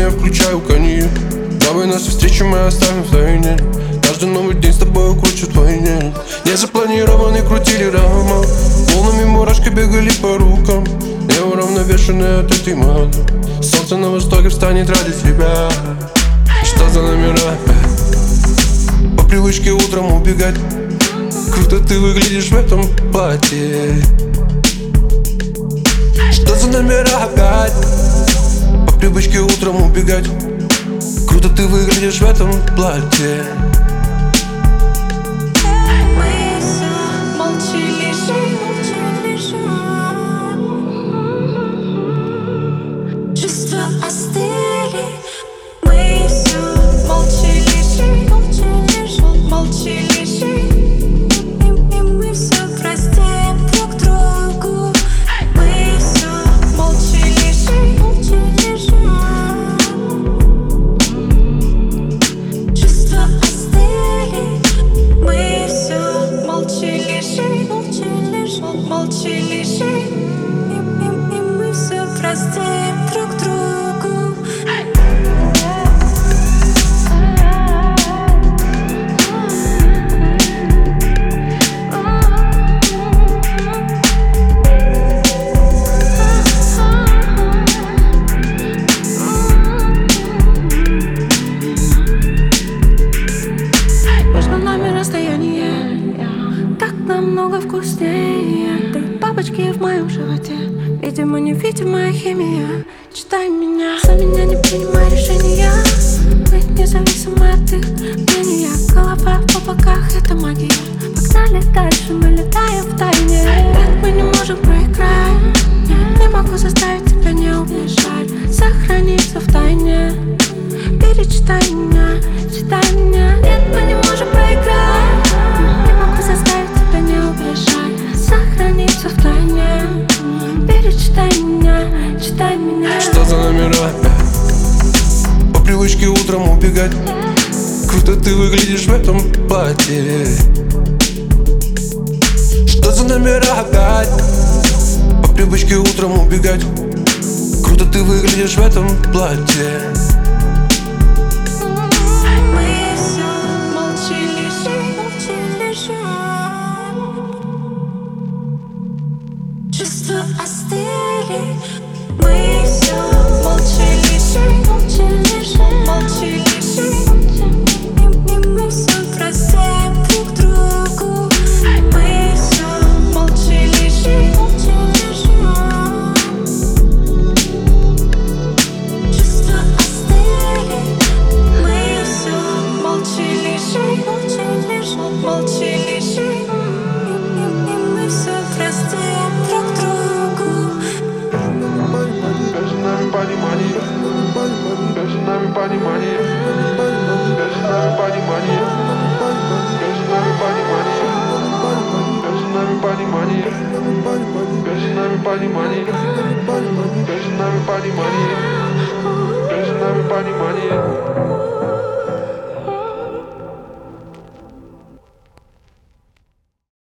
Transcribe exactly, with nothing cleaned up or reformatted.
я включаю коньяк. Давай наши встречи мы оставим в тайне. Каждый новый день с тобой кручу твой день. Незапланированный крутили роман. Волнами мурашки бегали по рукам. Я уравновешенный от этой моды. Солнце на востоке встанет ради тебя. Что за номера? По привычке утром убегать. Круто ты выглядишь в этом платье. Что за номера опять? По привычке утром убегать. Круто ты выглядишь в этом платье. Чувства остыли, мы все молча лежим, молча лежим, молча лежим. И, и мы все простим друг другу. Мы все молча лежим, молча лежим. Чувства остыли, мы все молча лежим, молча лежим, молча лежим. И, и, и мы все простим друг другу. Между нами расстояние так намного вкуснее. Ты бабочки в моем животе. Видимо, невидимая химия. Читай меня, за меня не принимай решения. Быть независимой от их мнения. Голова в облаках — это магия. Погнали дальше, мы летаем в тайне. Нет, мы не можем проиграть. Нет, не могу заставить тебя не убежать. Сохраниться в тайне. Перечитай меня, читай меня. Нет, мы не можем проиграть. Не могу заставить тебя не убежать. Сохраниться в тайне. Перечитай меня, читай меня. Что за номера? По привычке утром убегать. Круто ты выглядишь в этом платье. Что за номера опять? По привычке утром убегать. Круто ты выглядишь в этом платье. Мы все молча лежим, молча лежим. Чувства остыли. Мы все молча лежим, молча лежим, молча лежим. И, и мы все простим друг другу. Мы все молча лежим, молча лежим. Чувства остыли. Мы все молча лежим, молча лежим, молча лежим. И, и, и мы все простим друг другу. Между нами понимание, между нами понимание, между нами понимание, между нами понимание, между нами понимание, между нами понимание, между нами понимание, между нами понимание.